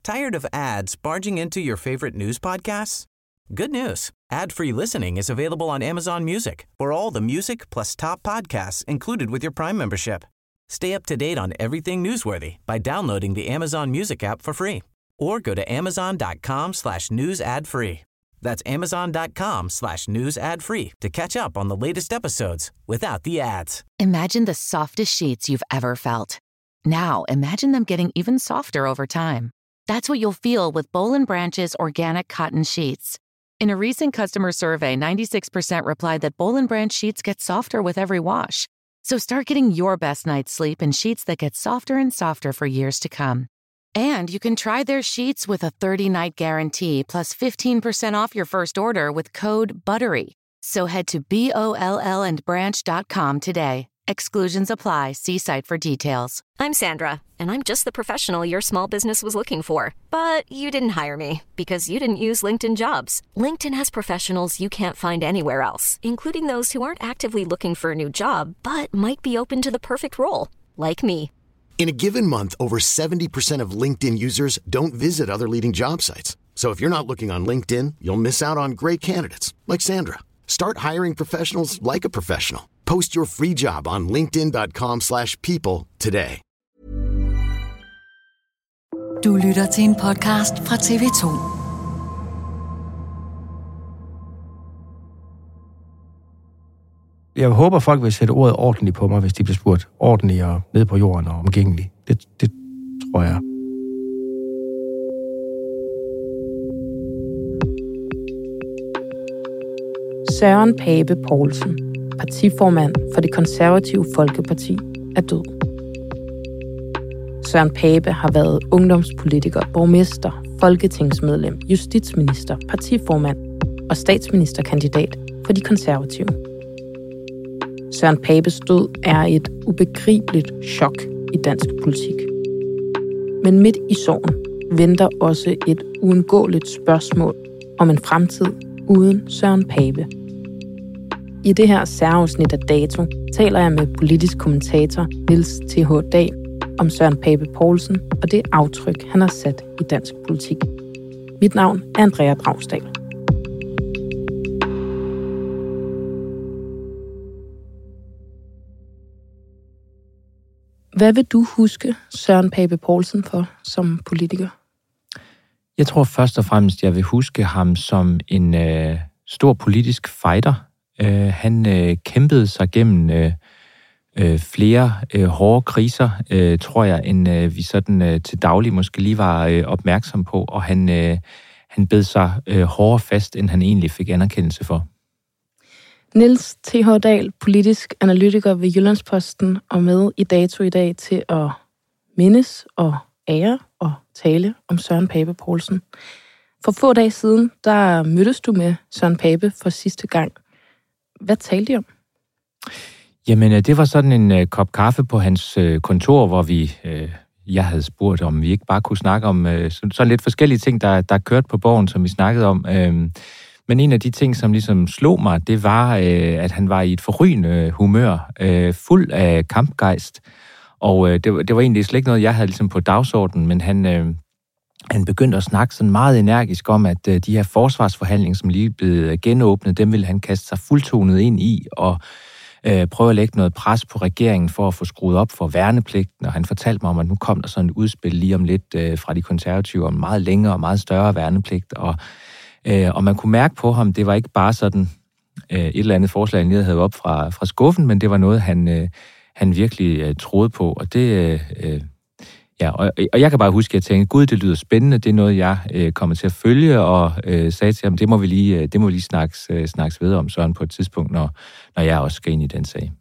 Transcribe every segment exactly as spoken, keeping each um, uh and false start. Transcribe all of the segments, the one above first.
Tired of ads barging into your favorite news podcasts? Good news. Ad-free listening is available on Amazon Music for all the music plus top podcasts included with your Prime membership. Stay up to date on everything newsworthy by downloading the Amazon Music app for free or go to amazon.com slash news ad free. That's amazon.com slash news ad free to catch up on the latest episodes without the ads. Imagine the softest sheets you've ever felt. Now imagine them getting even softer over time. That's what you'll feel with Boll and Branch's organic cotton sheets. In a recent customer survey, ninety-six percent replied that Boll and Branch sheets get softer with every wash. So start getting your best night's sleep in sheets that get softer and softer for years to come. And you can try their sheets with a thirty-night guarantee plus fifteen percent off your first order with code BUTTERY. So head to B O L L and branch dot com today. Exclusions apply. See site for details. I'm Sandra, and I'm just the professional your small business was looking for. But you didn't hire me because you didn't use LinkedIn Jobs. LinkedIn has professionals you can't find anywhere else, including those who aren't actively looking for a new job, but might be open to the perfect role, like me. In a given month, over seventy percent of LinkedIn users don't visit other leading job sites. So if you're not looking on LinkedIn, you'll miss out on great candidates like Sandra. Start hiring professionals like a professional. Post your free job on linkedin dot com slash people today. Du lytter til en podcast fra T V to. Jeg håber, folk vil sætte ordet ordentligt på mig, hvis de bliver spurgt ordentligt og ned på jorden og omgængeligt. Det, det tror jeg. Søren Pape Poulsen, partiformand for Det Konservative Folkeparti, er død. Søren Pape har været ungdomspolitiker, borgmester, folketingsmedlem, justitsminister, partiformand og statsministerkandidat for De Konservative. Søren Papes død er et ubegribeligt chok i dansk politik. Men midt i sorgen venter også et uundgåeligt spørgsmål om en fremtid uden Søren Pape. I det her særafsnit af Dato taler jeg med politisk kommentator Niels T H Dahl om Søren Pape Poulsen og det aftryk, han har sat i dansk politik. Mit navn er Andrea Dragsdahl. Hvad vil du huske Søren Pape Poulsen for som politiker? Jeg tror først og fremmest, jeg vil huske ham som en øh, stor politisk fighter. Øh, han øh, kæmpede sig gennem øh, øh, flere øh, hårde kriser, øh, tror jeg, end øh, vi sådan øh, til daglig måske lige var øh, opmærksom på, og han, øh, han bed sig øh, hårdere fast, end han egentlig fik anerkendelse for. Niels T H Dahl, politisk analytiker ved Jyllandsposten, og med i Dato i dag til at mindes og ære og tale om Søren Pape Poulsen. For få dage siden, der mødtes du med Søren Pape for sidste gang. Hvad talte I om? Jamen, det var sådan en uh, kop kaffe på hans uh, kontor, hvor vi, uh, jeg havde spurgt, om vi ikke bare kunne snakke om uh, sådan, sådan lidt forskellige ting, der, der kørte på borgen, som vi snakkede om. Uh, men en af de ting, som ligesom slog mig, det var, uh, at han var i et forrygende humør, uh, fuld af kampgejst. Og uh, det, var, det var egentlig slet ikke noget, jeg havde ligesom på dagsordenen, men han... Uh, Han begyndte at snakke sådan meget energisk om, at de her forsvarsforhandlinger, som lige blev genåbnet, dem ville han kaste sig fuldtonet ind i og øh, prøve at lægge noget pres på regeringen for at få skruet op for værnepligten. Og han fortalte mig om, at nu kom der sådan et udspil lige om lidt øh, fra de konservative om meget længere og meget større værnepligt. Og, øh, og man kunne mærke på ham, det var ikke bare sådan øh, et eller andet forslag, han lige havde op fra, fra skuffen, men det var noget, han, øh, han virkelig øh, troede på. Og det... Øh, Ja, og, og jeg kan bare huske, at jeg tænkte, gud, det lyder spændende, det er noget, jeg øh, kommer til at følge, og øh, sagde til ham, det må vi lige, det må vi lige snakkes, øh, snakkes videre om, Søren, på et tidspunkt, når, når jeg også skal ind i den sag.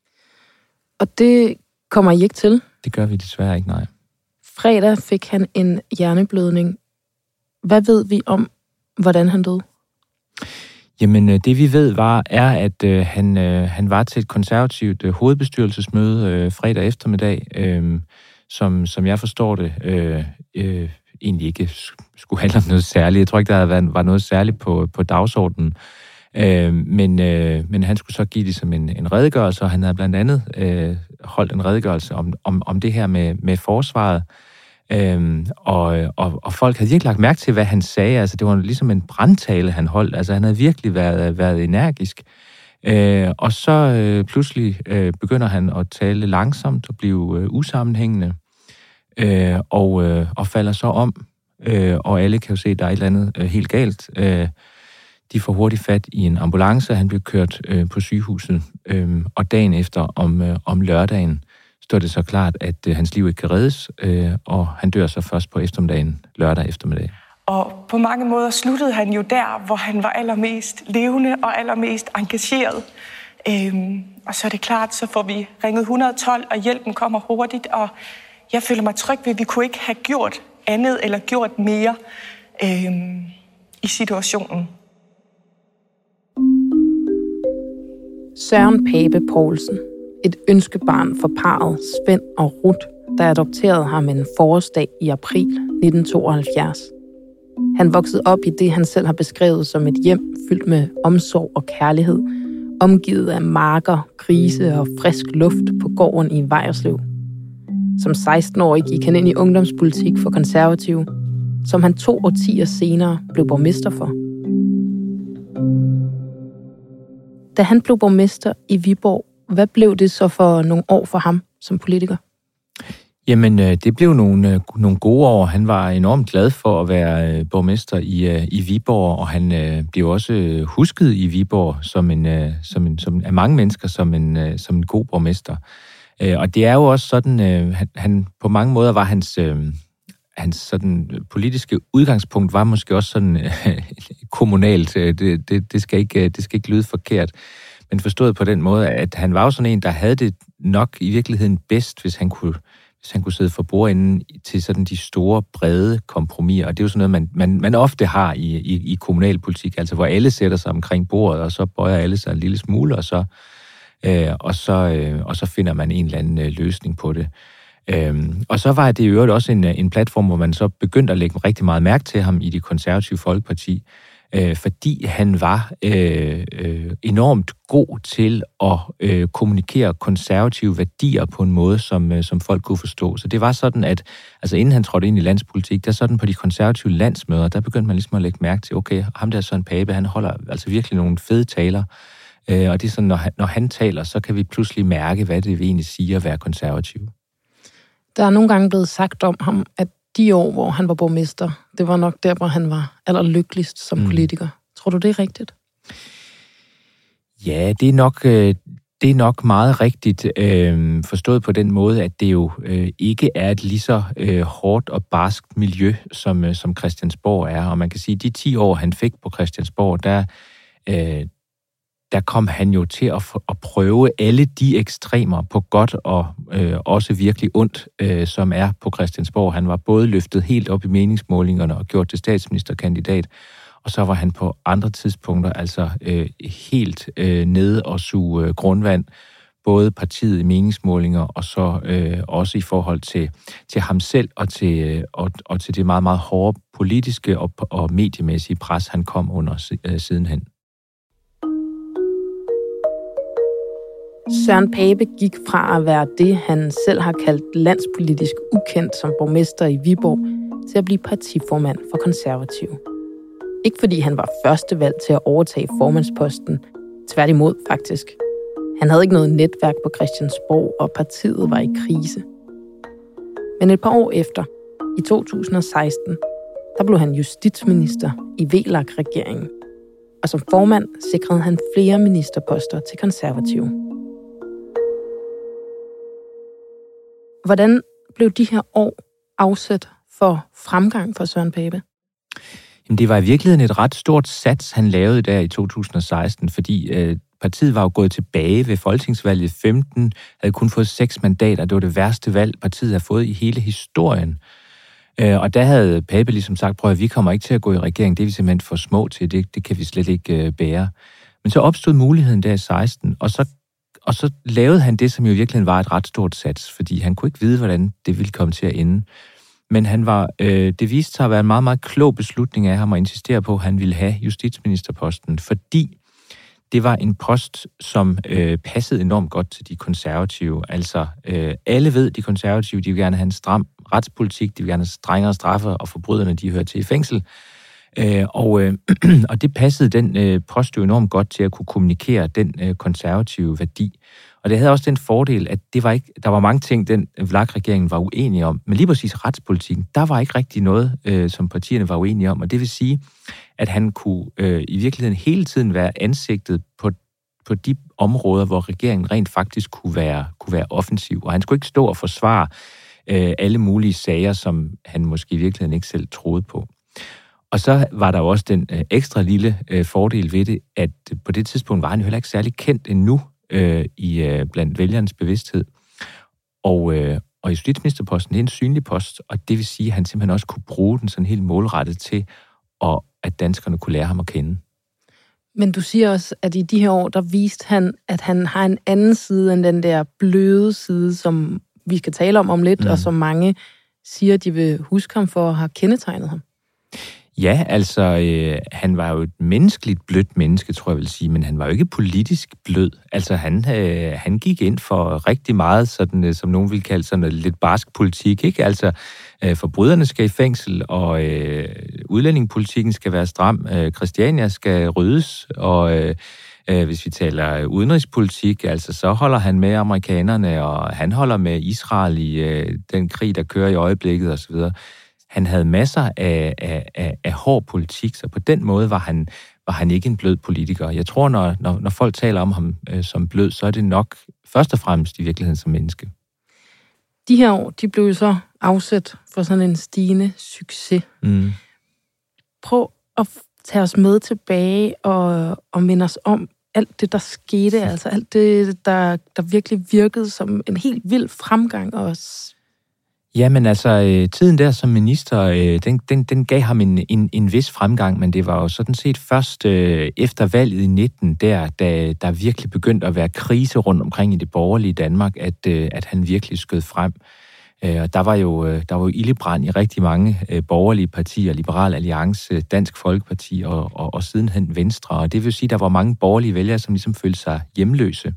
Og det kommer I ikke til? Det gør vi desværre ikke, nej. Fredag fik han en hjerneblødning. Hvad ved vi om, hvordan han døde? Jamen, det vi ved var, er, at øh, han, øh, han var til et konservativt øh, hovedbestyrelsesmøde øh, fredag eftermiddag, øh, som, som jeg forstår det, øh, øh, egentlig ikke skulle handle om noget særligt. Jeg tror ikke, der været, var noget særligt på, på dagsordenen. Øh, men, øh, men han skulle så give det som en, en redegørelse, og han havde blandt andet øh, holdt en redegørelse om, om, om det her med, med forsvaret. Øhm, og, og, og folk havde virkelig lagt mærke til, hvad han sagde. Altså, det var ligesom en brandtale, han holdt. Altså, han havde virkelig været, været energisk. Øh, og så øh, pludselig øh, begynder han at tale langsomt og blive øh, usammenhængende, øh, og, øh, og falder så om. Øh, og alle kan jo se, at der er et eller andet øh, helt galt. Øh, de får hurtigt fat i en ambulance, han bliver kørt øh, på sygehuset. Øh, og dagen efter, om, øh, om lørdagen, står det så klart, at øh, hans liv ikke kan reddes, øh, og han dør så først på eftermiddagen, lørdag eftermiddag. Og på mange måder sluttede han jo der, hvor han var allermest levende og allermest engageret. Øhm, og så er det klart, så får vi ringet et hundrede og tolv, og hjælpen kommer hurtigt, og jeg føler mig tryg ved, at vi kunne ikke have gjort andet eller gjort mere øhm, i situationen. Søren Pape Poulsen, et ønskebarn for parret Svend og Ruth, der adopterede ham en forårsdag i april nitten tooghalvfjerds. Han voksede op i det, han selv har beskrevet som et hjem fyldt med omsorg og kærlighed, omgivet af marker, grise og frisk luft på gården i Vejerslev. Som seksten-årig gik han ind i ungdomspolitik for Konservative, som han to årtier senere blev borgmester for. Da han blev borgmester i Viborg, hvad blev det så for nogle år for ham som politiker? Jamen, det blev nogle, nogle gode år. Han var enormt glad for at være borgmester i, i Viborg, og han blev også husket i Viborg som en, som en, som af mange mennesker som en, som en god borgmester. Og det er jo også sådan, han, han på mange måder var hans, hans sådan politiske udgangspunkt var måske også sådan kommunalt. Det, det, det, skal ikke, det skal ikke lyde forkert, men forstået på den måde, at han var jo sådan en, der havde det nok i virkeligheden bedst, hvis han kunne hvis han kunne sidde for bordenden til sådan de store, brede kompromiser. Og det er jo sådan noget, man, man, man ofte har i, i, i kommunalpolitik, altså hvor alle sætter sig omkring bordet, og så bøjer alle sig en lille smule, og så, øh, og så, øh, og så finder man en eller anden øh, løsning på det. Øhm, og så var det i øvrigt også en, en platform, hvor man så begyndte at lægge rigtig meget mærke til ham i Det Konservative Folkeparti, øh, fordi han var øh, øh, enormt god til at øh, kommunikere konservative værdier på en måde, som, øh, som folk kunne forstå. Så det var sådan, at altså inden han trådte ind i landspolitik, der sådan på de konservative landsmøder, der begyndte man ligesom at lægge mærke til, okay, ham der Søren Pape, han holder altså virkelig nogle fede taler, øh, og det er sådan, når han, når han taler, så kan vi pludselig mærke, hvad det vil egentlig sige at være konservativ. Der er nogle gange blevet sagt om ham, at de år, hvor han var borgmester, det var nok der, hvor han var allerlykkeligst som mm. politiker. Tror du, det er rigtigt? Ja, det er nok, det er nok meget rigtigt øh, forstået på den måde, at det jo øh, ikke er et lige så øh, hårdt og barskt miljø, som, øh, som Christiansborg er. Og man kan sige, at de ti år, han fik på Christiansborg, der... Øh, der kom han jo til at, at prøve alle de ekstremer på godt og øh, også virkelig ondt, øh, som er på Christiansborg. Han var både løftet helt op i meningsmålingerne og gjort til statsministerkandidat, og så var han på andre tidspunkter altså øh, helt øh, nede og suge øh, grundvand, både partiet i meningsmålinger og så øh, også i forhold til, til ham selv og til, øh, og, og til det meget, meget hårde politiske og, og mediemæssige pres, han kom under øh, sidenhen. Søren Pape gik fra at være det, han selv har kaldt landspolitisk ukendt som borgmester i Viborg, til at blive partiformand for Konservative. Ikke fordi han var første valg til at overtage formandsposten, tværtimod faktisk. Han havde ikke noget netværk på Christiansborg, og partiet var i krise. Men et par år efter, i to tusind og seksten, der blev han justitsminister i V L A K-regeringen. Og som formand sikrede han flere ministerposter til Konservative. Hvordan blev de her år afsat for fremgang for Søren Pape? Jamen, det var i virkeligheden et ret stort sats, han lavede der i to tusind og seksten, fordi øh, partiet var jo gået tilbage ved folketingsvalget femten, havde kun fået seks mandater. Det var det værste valg, partiet havde fået i hele historien. Øh, og der havde Pape ligesom sagt, prøv at vi kommer ikke til at gå i regering, det er vi simpelthen for små til, det, det kan vi slet ikke øh, bære. Men så opstod muligheden der i seksten, og så Og så lavede han det, som jo virkelig var et ret stort sats, fordi han kunne ikke vide, hvordan det ville komme til at ende. Men han var, øh, det viste sig at være en meget, meget klog beslutning af ham at insistere på, at han ville have justitsministerposten, fordi det var en post, som øh, passede enormt godt til de konservative. Altså, øh, alle ved, de konservative, de vil gerne have en stram retspolitik, de vil gerne have strengere straffe, og forbryderne, de hører til i fængsel. Øh, og, øh, og det passede den øh, post jo enormt godt til at kunne kommunikere den øh, konservative værdi. Og det havde også den fordel, at det var ikke, der var mange ting, den V L A K-regeringen var uenige om, men lige præcis retspolitikken, der var ikke rigtig noget, øh, som partierne var uenige om, og det vil sige, at han kunne øh, i virkeligheden hele tiden være ansigtet på, på de områder, hvor regeringen rent faktisk kunne være, kunne være offensiv, og han skulle ikke stå og forsvare øh, alle mulige sager, som han måske i virkeligheden ikke selv troede på. Og så var der jo også den øh, ekstra lille øh, fordel ved det, at på det tidspunkt var han jo heller ikke særlig kendt endnu øh, i øh, blandt vælgernes bevidsthed. Og, øh, og justitsministerposten, det er en synlig post, og det vil sige, at han simpelthen også kunne bruge den sådan helt målrettet til, og at danskerne kunne lære ham at kende. Men du siger også, at i de her år, der viste han, at han har en anden side end den der bløde side, som vi skal tale om om lidt, mm. og som mange siger, de vil huske ham for at have kendetegnet ham. Ja, altså, øh, han var jo et menneskeligt blødt menneske, tror jeg vil sige, men han var jo ikke politisk blød. Altså, han, øh, han gik ind for rigtig meget, sådan, øh, som nogen vil kalde sådan noget lidt barsk politik, ikke? Altså, øh, forbryderne skal i fængsel, og øh, udlændingepolitikken skal være stram, øh, Christiania skal ryddes, og øh, øh, hvis vi taler udenrigspolitik, altså, så holder han med amerikanerne, og han holder med Israel i øh, den krig, der kører i øjeblikket, osv. Han havde masser af, af, af, af hård politik, så på den måde var han, var han ikke en blød politiker. Jeg tror, når, når, når folk taler om ham øh, som blød, så er det nok først og fremmest i virkeligheden som menneske. De her år, de blev så afsat for sådan en stigende succes. Mm. Prøv at tage os med tilbage og, og minde os om alt det, der skete, altså alt det, der, der virkelig virkede som en helt vild fremgang også. Jamen altså, øh, tiden der som minister, øh, den, den, den gav ham en, en, en vis fremgang, men det var jo sådan set først øh, efter valget i nitten, der, da der virkelig begyndte at være krise rundt omkring i det borgerlige Danmark, at, øh, at han virkelig skød frem. Øh, og der var jo øh, der var jo ildebrand i rigtig mange øh, borgerlige partier, Liberal Alliance, Dansk Folkeparti og, og, og sidenhen Venstre. Og det vil sige, at der var mange borgerlige vælgere, som ligesom følte sig hjemløse.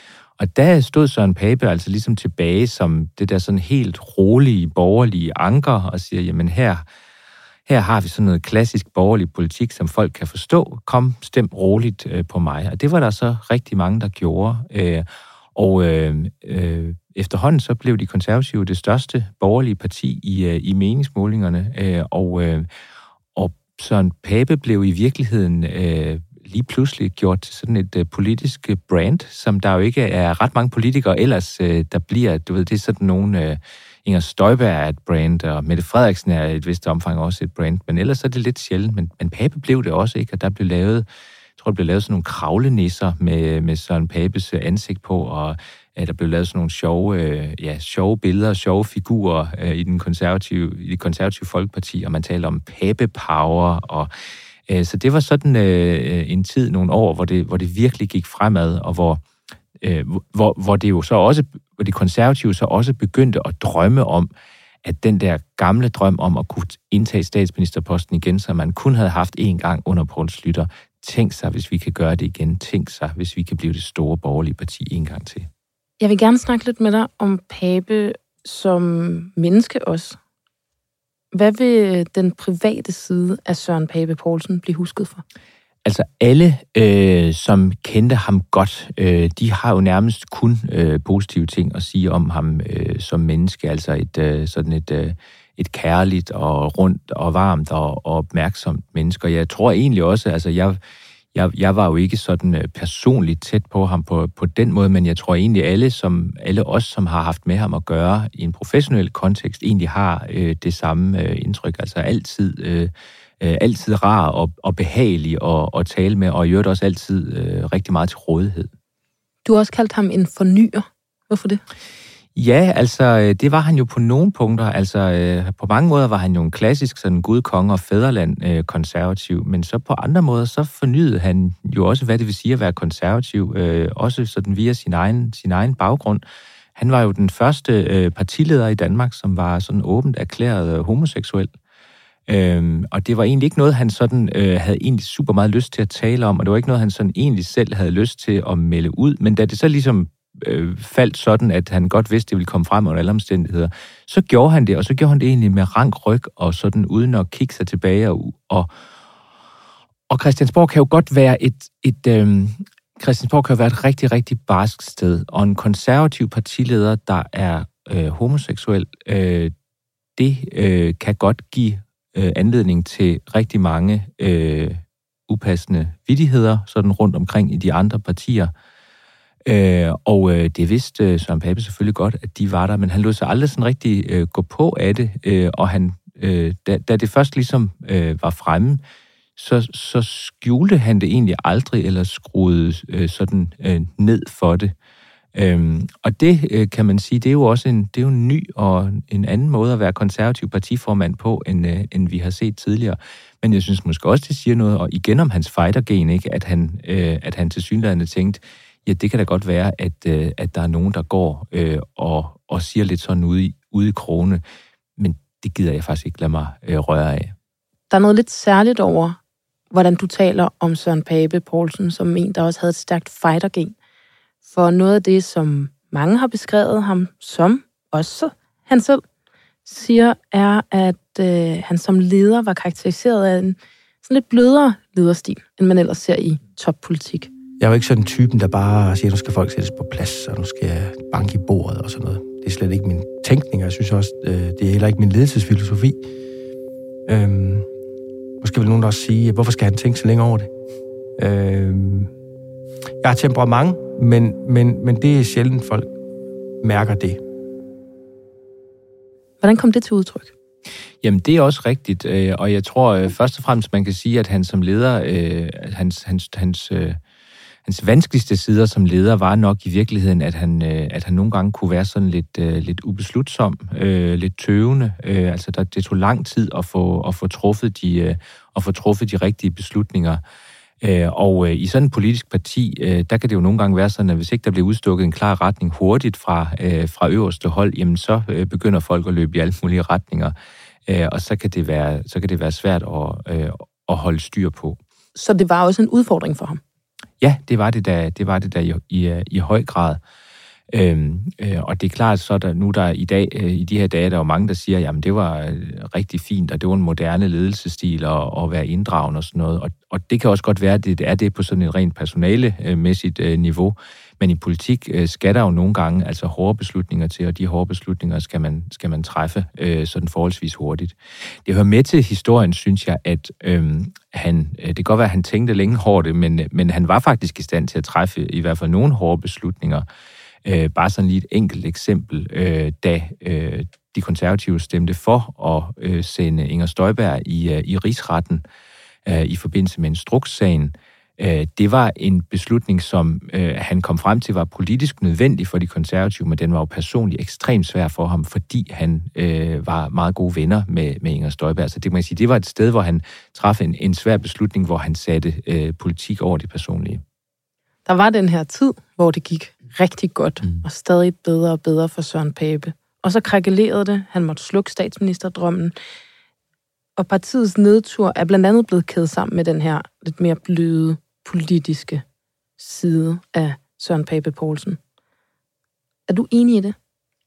Og der stod Søren Pape altså ligesom tilbage som det der sådan helt rolige, borgerlige anker, og siger, jamen her, her har vi sådan noget klassisk borgerlig politik, som folk kan forstå. Kom, stem roligt øh, på mig. Og det var der så rigtig mange, der gjorde. Øh, og øh, øh, efterhånden så blev de konservative det største borgerlige parti i, øh, i meningsmålingerne. Øh, og, øh, og Søren Pape blev i virkeligheden Øh, lige pludselig gjort til sådan et uh, politisk brand, som der jo ikke er ret mange politikere ellers, uh, der bliver, du ved, det er sådan nogle, uh, Inger Støjberg er et brand, og Mette Frederiksen er i et vist omfang også et brand, men ellers er det lidt sjældent, men, men Pape blev det også, ikke, og der blev lavet, jeg tror, der blev lavet sådan nogle kravlenisser med, med Søren Papes ansigt på, og uh, der blev lavet sådan nogle sjove, uh, ja, sjove billeder, sjove figurer uh, i, den konservative, i det konservative Folkeparti, og man taler om Pape Power, og så det var sådan øh, en tid, nogle år, hvor det, hvor det virkelig gik fremad, og hvor, øh, hvor, hvor det jo så også, hvor de konservative så også begyndte at drømme om, at den der gamle drøm om at kunne indtage statsministerposten igen, som man kun havde haft én gang under Poul Schlüter, tænk sig, hvis vi kan gøre det igen, tænk sig, hvis vi kan blive det store borgerlige parti en gang til. Jeg vil gerne snakke lidt med dig om Pape som menneske også. Hvad vil den private side af Søren Pape Poulsen blive husket for? Altså alle, øh, som kendte ham godt, øh, de har jo nærmest kun øh, positive ting at sige om ham øh, som menneske. Altså et øh, sådan et, øh, et kærligt og rundt og varmt og, og opmærksomt menneske. Og jeg tror egentlig også, altså jeg, jeg, jeg var jo ikke sådan øh, personligt tæt på ham på, på den måde, men jeg tror egentlig alle, som, alle os, som har haft med ham at gøre i en professionel kontekst, egentlig har øh, det samme øh, indtryk. Altså altid, øh, øh, altid rar og, og behagelig at, at tale med, og i øvrigt også altid øh, rigtig meget til rådighed. Du har også kaldt ham en fornyer. Hvorfor det? Ja, altså, det var han jo på nogle punkter. Altså, øh, på mange måder var han jo en klassisk sådan Gud, konge og fædreland øh, konservativ, men så på andre måder, så fornyede han jo også, hvad det vil sige at være konservativ, øh, også sådan via sin egen, sin egen baggrund. Han var jo den første øh, partileder i Danmark, som var sådan åbent erklæret øh, homoseksuel. Øhm, og det var egentlig ikke noget, han sådan øh, havde egentlig super meget lyst til at tale om, og det var ikke noget, han sådan egentlig selv havde lyst til at melde ud, men da det så ligesom øh, faldt sådan, at han godt vidste, det ville komme frem under alle omstændigheder, så gjorde han det, og så gjorde han det egentlig med rank ryg, og sådan uden at kigge sig tilbage. Og, og, og Christiansborg kan jo godt være et... et øh, Christiansborg kan jo være et rigtig, rigtig barsk sted, og en konservativ partileder, der er øh, homoseksuel, øh, det øh, kan godt give øh, anledning til rigtig mange øh, upassende vittigheder, sådan rundt omkring i de andre partier. Øh, og øh, det vidste øh, Søren Pape selvfølgelig godt, at de var der, men han lod sig aldrig sådan rigtig øh, gå på af det, øh, og han, øh, da, da det først ligesom øh, var fremme, så, så skjulte han det egentlig aldrig, eller skruede øh, sådan øh, ned for det. Øhm, og det øh, kan man sige, det er jo også en, det er jo en ny og en anden måde at være konservativ partiformand på, end, øh, end vi har set tidligere. Men jeg synes måske også, det siger noget, og igen om hans fightergen, ikke, at han, øh, at han tilsyneladende tænkte, ja, det kan da godt være, at, øh, at der er nogen, der går øh, og, og siger lidt sådan ude i, ude i krogene, men det gider jeg faktisk ikke lade mig øh, røre af. Der er noget lidt særligt over, hvordan du taler om Søren Pape Poulsen, som en, der også havde et stærkt fightergen. For noget af det, som mange har beskrevet ham som, også han selv siger, er, at øh, han som leder var karakteriseret af en sådan lidt blødere lederstil, end man ellers ser i toppolitik. Jeg er jo ikke sådan en typen, der bare siger, at nu skal folk sættes på plads, og nu skal jeg banke i bordet og sådan noget. Det er slet ikke min tænkning, og jeg synes også, øh, det er heller ikke min ledelsesfilosofi. Øhm, måske vil nogen også sige, hvorfor skal han tænke så længe over det? Øhm, jeg har temperament, men, men, men det er sjældent, folk mærker det. Hvordan kom det til udtryk? Jamen, det er også rigtigt, og jeg tror først og fremmest, man kan sige, at han som leder, øh, hans, hans, hans, øh, hans vanskeligste sider som leder var nok i virkeligheden, at han, øh, at han nogle gange kunne være sådan lidt, øh, lidt ubeslutsom, øh, lidt tøvende. Øh, altså, der, det tog lang tid at få, at få, truffet, de, øh, at få truffet de rigtige beslutninger. Øh, og øh, i sådan et politisk parti, øh, der kan det jo nogle gange være sådan, at hvis ikke der bliver udstukket en klar retning hurtigt fra, øh, fra øverste hold, jamen så øh, begynder folk at løbe i alle mulige retninger. Øh, og så kan det være, så kan det være svært at, øh, at holde styr på. Så det var også en udfordring for ham? Ja, det var det da, det var det da i, i, i høj grad. Øhm, øh, og det er klart, så der nu der i dag, øh, i de her dage, der er jo mange, der siger, jamen det var øh, rigtig fint, og det var en moderne ledelsesstil at, at være inddragende og sådan noget. Og, og det kan også godt være, at det er det på sådan et rent personalemæssigt øh, niveau. Men i politik øh, skal der jo nogle gange altså hårde beslutninger til, og de hårde beslutninger skal man, skal man træffe øh, sådan forholdsvis hurtigt. Det hører med til historien, synes jeg, at øh, han, øh, det kan godt være, at han tænkte længe hårdt, men, men han var faktisk i stand til at træffe i hvert fald nogle hårde beslutninger. Øh, bare sådan lige et enkelt eksempel, øh, da øh, de konservative stemte for at øh, sende Inger Støjberg i, øh, i rigsretten øh, i forbindelse med instrukssagen. Øh, det var en beslutning, som øh, han kom frem til var politisk nødvendig for de konservative, men den var jo personligt ekstremt svær for ham, fordi han øh, var meget gode venner med, med Inger Støjberg. Så det må jeg sige, det var et sted, hvor han traf en, en svær beslutning, hvor han satte øh, politik over det personlige. Der var den her tid, hvor det gik rigtig godt, mm. og stadig bedre og bedre for Søren Pape. Og så krakelerede det. Han måtte slukke statsministerdrømmen. Og partiets nedtur er blandt andet blevet kædet sammen med den her lidt mere bløde politiske side af Søren Pape Poulsen. Er du enig i det?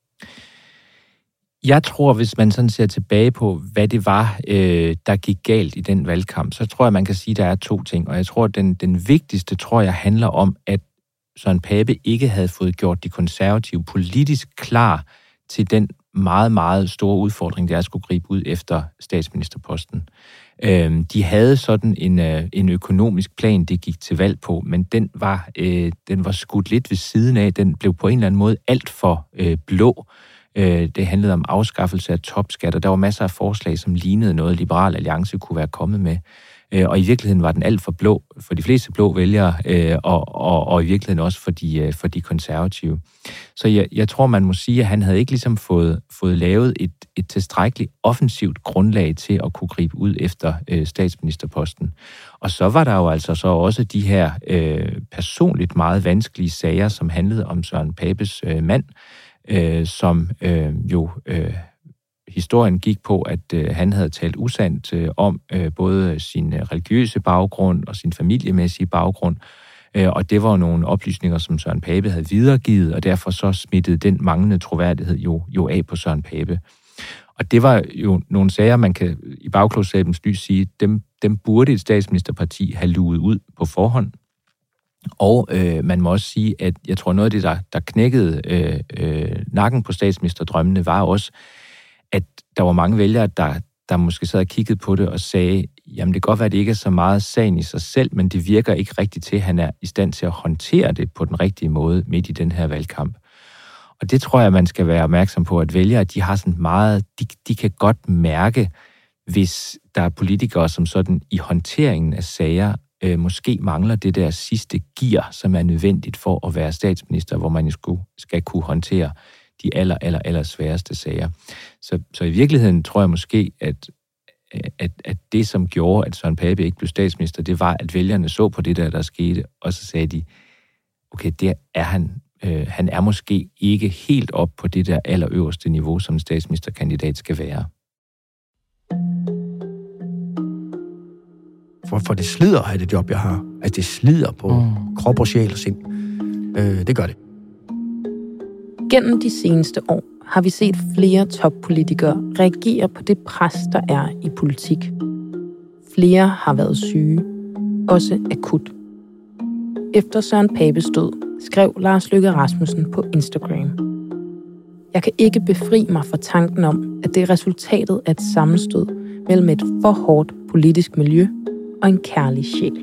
Jeg tror, hvis man sådan ser tilbage på, hvad det var, øh, der gik galt i den valgkamp, så tror jeg, man kan sige, at der er to ting. Og jeg tror, at den, den vigtigste, tror jeg, handler om, at Søren Pape ikke havde fået gjort de konservative politisk klar til den meget, meget store udfordring, det er at skulle gribe ud efter statsministerposten. Øh, de havde sådan en, øh, en økonomisk plan, det gik til valg på, men den var, øh, den var skudt lidt ved siden af. Den blev på en eller anden måde alt for øh, blå. Det handlede om afskaffelse af topskat, og der var masser af forslag, som lignede noget, Liberal Alliance kunne være kommet med. Og i virkeligheden var den alt for blå, for de fleste blå vælgere, og, og, og i virkeligheden også for de, for de konservative. Så jeg, jeg tror, man må sige, at han havde ikke ligesom fået, fået lavet et, et tilstrækkeligt offensivt grundlag til at kunne gribe ud efter øh, statsministerposten. Og så var der jo altså så også de her øh, personligt meget vanskelige sager, som handlede om Søren Papes øh, mand, Øh, som øh, jo øh, historien gik på, at øh, han havde talt usandt øh, om øh, både sin religiøse baggrund og sin familiemæssige baggrund, Øh, og det var jo nogle oplysninger, som Søren Pape havde videregivet, og derfor så smittede den manglende troværdighed jo, jo af på Søren Pape. Og det var jo nogle sager, man kan i bagklogskabens lys sige, dem, dem burde et statsministerparti have luet ud på forhånd. Og øh, man må også sige, at jeg tror noget af det, der, der knækkede øh, øh, nakken på statsministerdrømmene, var også, at der var mange vælgere, der, der måske sad og kiggede på det og sagde, jamen det kan godt være, at det ikke er så meget sagen i sig selv, men det virker ikke rigtigt til, at han er i stand til at håndtere det på den rigtige måde midt i den her valgkamp. Og det tror jeg, man skal være opmærksom på, at vælgere, de har sådan meget, de, de kan godt mærke, hvis der er politikere, som sådan i håndteringen af sager, øh, måske mangler det der sidste gear, som er nødvendigt for at være statsminister, hvor man jo skulle, skal kunne håndtere de aller, aller, aller sværeste sager. Så, så i virkeligheden tror jeg måske, at, at, at det, som gjorde, at Søren Pape ikke blev statsminister, det var, at vælgerne så på det der, der skete, og så sagde de, okay, der er han, øh, han er måske ikke helt op på det der allerøverste niveau, som en statsministerkandidat skal være. For, for det slider at have det job, jeg har. Altså, det slider på mm. krop og sjæl og sind. Øh, det gør det. Gennem de seneste år har vi set flere toppolitikere reagere på det pres, der er i politik. Flere har været syge, også akut. Efter Søren Papes død, skrev Lars Løkke Rasmussen på Instagram: Jeg kan ikke befri mig fra tanken om, at det er resultatet af et sammenstød mellem et for hårdt politisk miljø og en kærlig sjæl.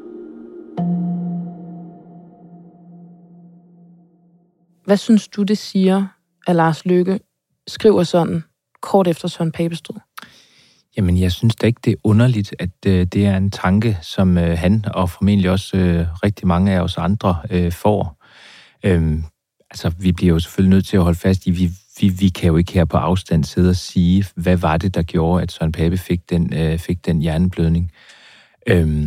Hvad synes du, det siger, at Lars Løkke skriver sådan kort efter Søren Papes død? Jamen, jeg synes da ikke, det er underligt, at øh, det er en tanke, som øh, han og formentlig også øh, rigtig mange af os andre øh, får. Øhm, altså, vi bliver jo selvfølgelig nødt til at holde fast i, vi, vi, vi kan jo ikke her på afstand sidde og sige, hvad var det, der gjorde, at Søren Pape fik den, øh, fik den hjerneblødning. Øhm,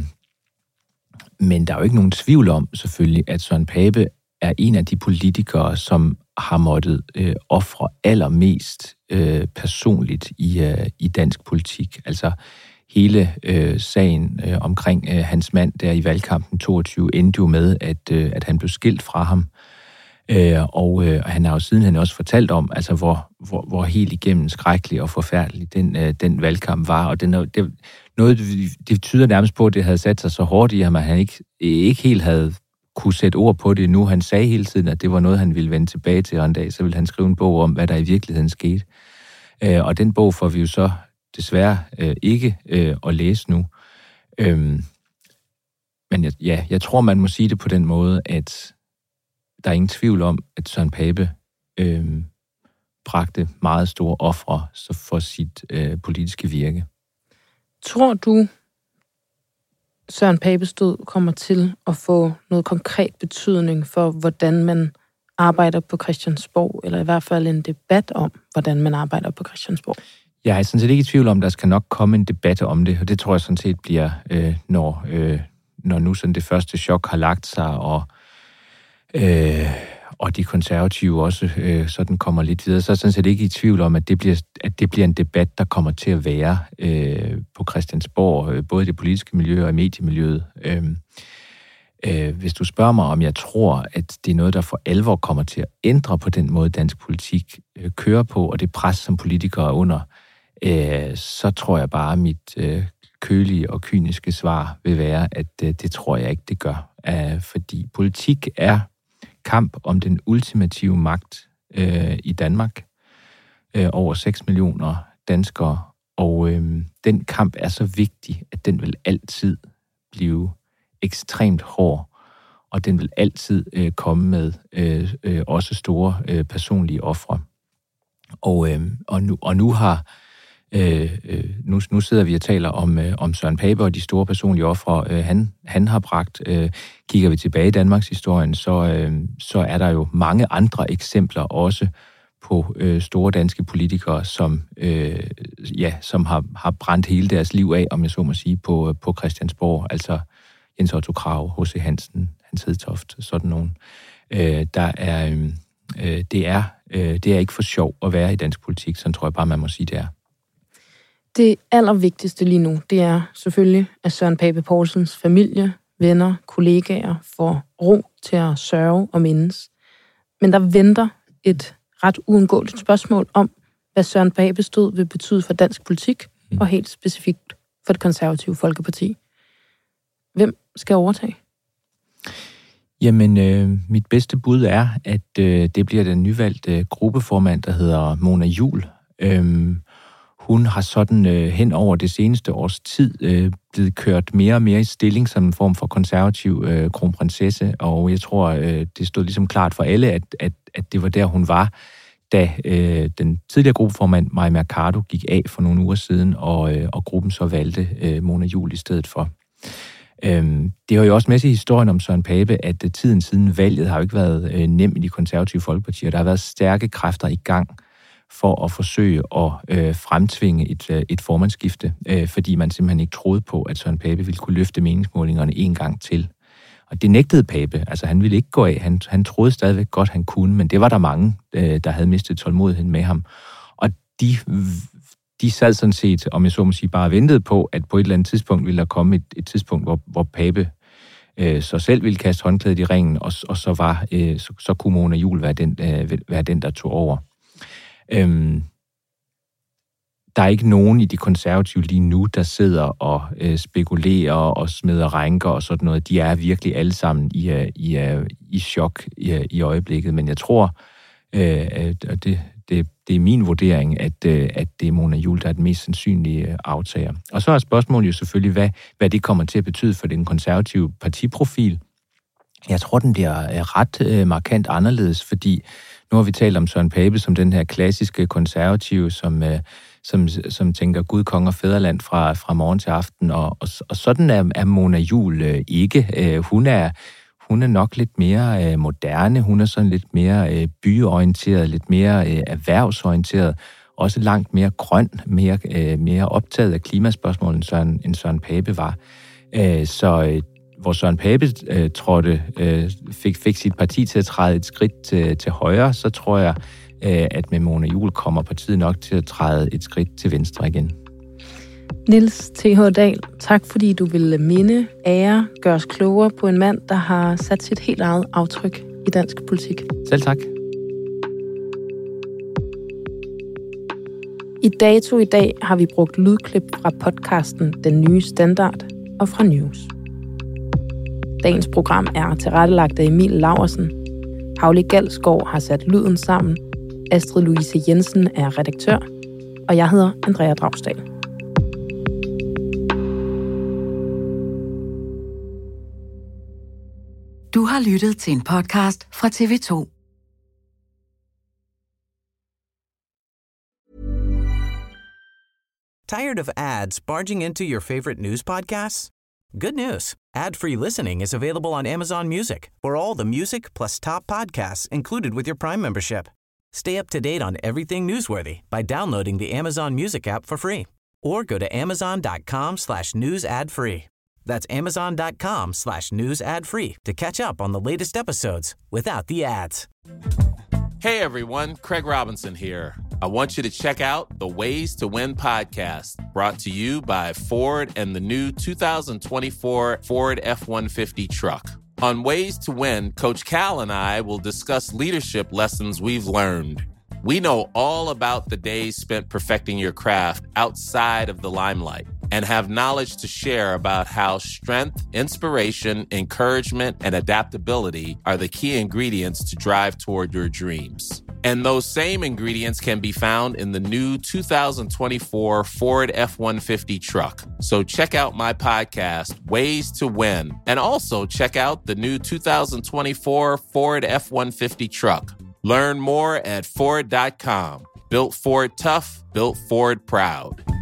men der er jo ikke nogen tvivl om, selvfølgelig, at Søren Pape er en af de politikere, som har måttet øh, ofre allermest øh, personligt i, øh, i dansk politik. Altså hele øh, sagen øh, omkring øh, hans mand der i valgkampen toogtyve endte jo med, at, øh, at han blev skilt fra ham. Øh, og øh, han har jo sidenhen også fortalt om, altså hvor, hvor, hvor helt igennem skrækkelig og forfærdelig den, øh, den valgkamp var. Og den, det, noget, det tyder nærmest på, at det havde sat sig så hårdt i ham, at han ikke, ikke helt havde kunne sætte ord på det nu. Han sagde hele tiden, at det var noget, han ville vende tilbage til, og en dag så ville han skrive en bog om, hvad der i virkeligheden skete. Øh, og den bog får vi jo så desværre øh, ikke øh, at læse nu. Øhm, men jeg, ja, jeg tror, man må sige det på den måde, at der er ingen tvivl om, at Søren Pape øh, bragte meget store ofre for sit øh, politiske virke. Tror du, Søren Papes død kommer til at få noget konkret betydning for, hvordan man arbejder på Christiansborg, eller i hvert fald en debat om, hvordan man arbejder på Christiansborg? Jeg er sådan set ikke i tvivl om, at der skal nok komme en debat om det, og det tror jeg sådan set bliver, øh, når, øh, når nu sådan det første chok har lagt sig, og, øh, og de konservative også øh, sådan kommer lidt videre, så er jeg sådan set ikke i tvivl om, at det bliver, at det bliver en debat, der kommer til at være øh, på Christiansborg, øh, både i det politiske miljø og i mediemiljøet. Øh, øh, hvis du spørger mig, om jeg tror, at det er noget, der for alvor kommer til at ændre på den måde, dansk politik øh, kører på, og det pres, som politikere er under, øh, så tror jeg bare, at mit øh, kølige og kyniske svar vil være, at øh, det tror jeg ikke, det gør. Øh, fordi politik er kamp om den ultimative magt øh, i Danmark. Øh, over seks millioner danskere. Og øh, den kamp er så vigtig, at den vil altid blive ekstremt hård. Og den vil altid øh, komme med øh, øh, også store øh, personlige ofre. Og, øh, og, nu, og nu har øh, øh, nu, nu sidder vi og taler om, øh, om Søren Pape og de store personlige ofre, øh, han, han har bragt. Øh, kigger vi tilbage i Danmarks historien, så, øh, så er der jo mange andre eksempler også på øh, store danske politikere, som, øh, ja, som har, har brændt hele deres liv af, om jeg så må sige, på, på Christiansborg. Altså Jens Otto Krag, H C Hansen, Hans Hedtoft, sådan nogen. Øh, der er, øh, det, er, øh, det er ikke for sjov at være i dansk politik, sådan tror jeg bare, man må sige, det er. Det allervigtigste lige nu, det er selvfølgelig, at Søren Pape Poulsens familie venner, kollegaer får ro til at sørge og mindes. Men der venter et ret uundgåeligt spørgsmål om, hvad Søren Papes død vil betyde for dansk politik, mm. og helt specifikt for det konservative Folkeparti. Hvem skal overtage? Jamen, øh, mit bedste bud er, at øh, det bliver den nyvalgte gruppeformand, der hedder Mona Juul. Øhm, hun har sådan øh, hen over det seneste års tid øh, blevet kørt mere og mere i stilling som en form for konservativ øh, kronprinsesse, og jeg tror, øh, det stod ligesom klart for alle, at, at, at det var der, hun var, da øh, den tidligere gruppeformand Mai Mercado gik af for nogle uger siden, og, øh, og gruppen så valgte øh, Mona Juul i stedet for. Øhm, det har jo også med sig i historien om Søren Pape, at øh, tiden siden valget har jo ikke været øh, nem i de konservative folkepartier. Der har været stærke kræfter i gang for at forsøge at øh, fremtvinge et, øh, et formandsskifte, øh, fordi man simpelthen ikke troede på, at Søren Pape ville kunne løfte meningsmålingerne en gang til. Og det nægtede Pape. Altså, han ville ikke gå af. Han, han troede stadigvæk godt, han kunne, men det var der mange, øh, der havde mistet tålmodigheden med ham. Og de, de sad sådan set, om jeg så må sige, bare ventede på, at på et eller andet tidspunkt ville der komme et, et tidspunkt, hvor, hvor Pape øh, så selv ville kaste håndklædet i ringen, og, og så, var, øh, så, så kunne Mona Juul være den, øh, være den, der tog over. Øhm, der er ikke nogen i de konservative lige nu, der sidder og øh, spekulerer og smider rænker og sådan noget. De er virkelig alle sammen i, uh, i, uh, i chok i, uh, i øjeblikket. Men jeg tror, øh, og det, det, det er min vurdering, at, øh, at det er Mona Juul, der er den mest sandsynlige øh, aftager. Og så er spørgsmålet jo selvfølgelig, hvad, hvad det kommer til at betyde for den konservative partiprofil. Jeg tror, den bliver ret øh, markant anderledes, fordi nu har vi talt om Søren Pape som den her klassiske konservative, som, øh, som, som tænker Gud, konge og fædreland fra, fra morgen til aften, og, og, og sådan er, er Mona Juul øh, ikke. Øh, hun, er, hun er nok lidt mere øh, moderne, hun er sådan lidt mere øh, byorienteret, lidt mere øh, erhvervsorienteret, også langt mere grøn, mere, øh, mere optaget af klimaspørgsmål, end Søren, end Søren Pape var. Øh, så øh, hvor Søren Pape øh, trådte, øh, fik, fik sit parti til at træde et skridt til, til højre, så tror jeg, øh, at med Mona Juul kommer partiet nok til at træde et skridt til venstre igen. Niels T H. Dahl, tak fordi du ville minde, ære, gøre os klogere på en mand, der har sat sit helt eget aftryk i dansk politik. Selv tak. I Dato i dag har vi brugt lydklip fra podcasten Den Nye Standard og fra News. Dagens program er tilrettelagt af Emil Laursen. Pauli Galsgaard har sat lyden sammen. Astrid Louise Jensen er redaktør. Og jeg hedder Andrea Dragsdal. Du har lyttet til en podcast fra T V to. Tired of ads barging into your favorite news podcasts? Good news. Ad-free listening is available on Amazon Music for all the music plus top podcasts included with your Prime membership. Stay up to date on everything newsworthy by downloading the Amazon Music app for free or go to amazon.com slash news ad free. That's amazon.com slash news ad free to catch up on the latest episodes without the ads. Hey everyone, Craig Robinson here. I want you to check out the Ways to Win podcast, brought to you by Ford and the new two thousand twenty-four Ford F one fifty truck. On Ways to Win, Coach Cal and I will discuss leadership lessons we've learned. We know all about the days spent perfecting your craft outside of the limelight and have knowledge to share about how strength, inspiration, encouragement, and adaptability are the key ingredients to drive toward your dreams. And those same ingredients can be found in the new two thousand twenty-four Ford F one fifty truck. So check out my podcast, Ways to Win, and also check out the new two thousand twenty-four Ford F one fifty truck. Learn more at Ford dot com. Built Ford tough, built Ford proud.